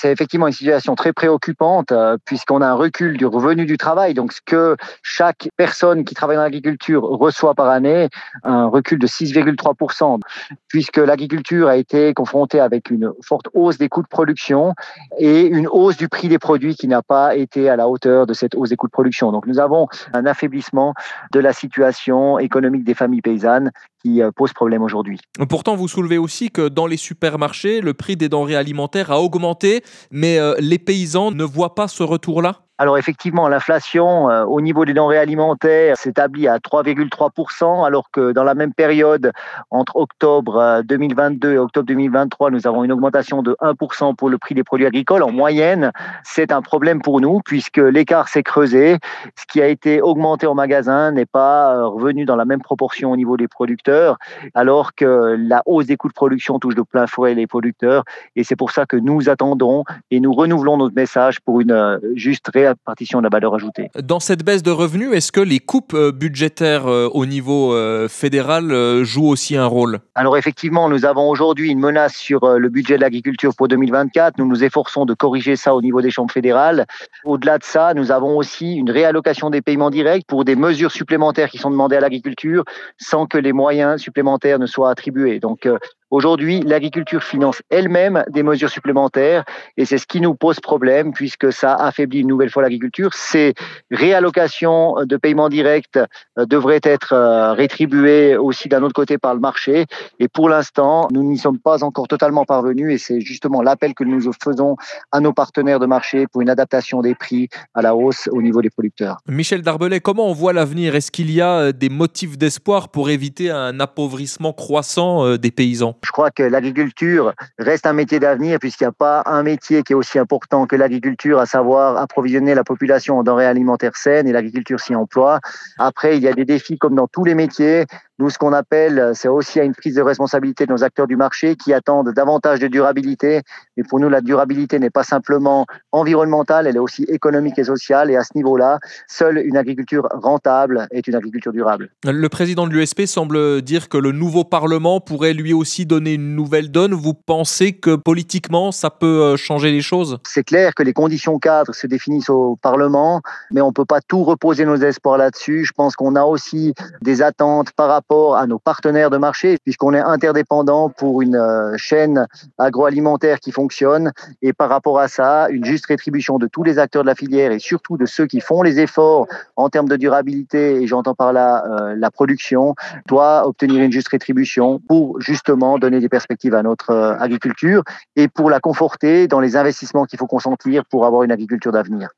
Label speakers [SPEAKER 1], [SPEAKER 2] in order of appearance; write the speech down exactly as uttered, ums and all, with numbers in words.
[SPEAKER 1] c'est effectivement une situation très préoccupante euh, puisqu'on a un recul du revenu du travail. Donc, ce que chaque personne qui travaille dans l'agriculture reçoit par année, un recul de six virgule trois pour cent, puisque l'agriculture a été confrontée avec une forte hausse des coûts de production et une hausse du prix des produits qui n'a pas été à la hauteur de cette hausse des coûts de production. Donc, nous avons un affaiblissement de la situation économique des familles paysannes qui euh, pose problème aujourd'hui.
[SPEAKER 2] Pourtant, vous soulevez aussi que dans les supermarchés, le prix des denrées alimentaires a augmenté, mais euh, les paysans ne voient pas ce retour-là.
[SPEAKER 1] Alors effectivement, l'inflation euh, au niveau des denrées alimentaires s'établit à trois virgule trois pour cent, alors que dans la même période, entre octobre euh, deux mille vingt-deux et octobre deux mille vingt-trois, nous avons une augmentation de un pour cent pour le prix des produits agricoles. En moyenne, c'est un problème pour nous puisque l'écart s'est creusé. Ce qui a été augmenté en magasin n'est pas euh, revenu dans la même proportion au niveau des producteurs, alors que la hausse des coûts de production touche de plein fouet les producteurs. Et c'est pour ça que nous attendons et nous renouvelons notre message pour une euh, juste réaction partition de la valeur ajoutée.
[SPEAKER 2] Dans cette baisse de revenus, est-ce que les coupes euh, budgétaires euh, au niveau euh, fédéral euh, jouent aussi un rôle?
[SPEAKER 1] Alors effectivement, nous avons aujourd'hui une menace sur euh, le budget de l'agriculture pour deux mille vingt-quatre. Nous nous efforçons de corriger ça au niveau des chambres fédérales. Au-delà de ça, nous avons aussi une réallocation des paiements directs pour des mesures supplémentaires qui sont demandées à l'agriculture sans que les moyens supplémentaires ne soient attribués. Donc euh, aujourd'hui, l'agriculture finance elle-même des mesures supplémentaires et c'est ce qui nous pose problème puisque ça affaiblit une nouvelle fois l'agriculture. Ces réallocations de paiements directs euh, devraient être euh, rétribuées aussi d'un autre côté par le marché. Et pour l'instant, nous n'y sommes pas encore totalement parvenus et c'est justement l'appel que nous faisons à nos partenaires de marché pour une adaptation des prix à la hausse au niveau des producteurs.
[SPEAKER 2] Michel Darbelay, comment on voit l'avenir? Est-ce qu'il y a euh, des motifs d'espoir pour éviter un appauvrissement croissant euh, des paysans?
[SPEAKER 1] Je crois que l'agriculture reste un métier d'avenir puisqu'il n'y a pas un métier qui est aussi important que l'agriculture, à savoir approvisionner la population en denrées alimentaires saines et l'agriculture s'y emploie. Après, il y a des défis comme dans tous les métiers. Nous, ce qu'on appelle, c'est aussi à une prise de responsabilité de nos acteurs du marché qui attendent davantage de durabilité. Mais pour nous, la durabilité n'est pas simplement environnementale, elle est aussi économique et sociale. Et à ce niveau-là, seule une agriculture rentable est une agriculture durable.
[SPEAKER 2] Le président de l'U S P semble dire que le nouveau Parlement pourrait lui aussi donner une nouvelle donne. Vous pensez que politiquement, ça peut changer les choses?
[SPEAKER 1] C'est clair que les conditions cadres se définissent au Parlement, mais on ne peut pas tout reposer nos espoirs là-dessus. Je pense qu'on a aussi des attentes par rapport à nos partenaires de marché, puisqu'on est interdépendant pour une chaîne agroalimentaire qui fonctionne. Et par rapport à ça, une juste rétribution de tous les acteurs de la filière et surtout de ceux qui font les efforts en termes de durabilité, et j'entends par là euh, la production, doit obtenir une juste rétribution pour justement donner des perspectives à notre euh, agriculture et pour la conforter dans les investissements qu'il faut consentir pour avoir une agriculture d'avenir.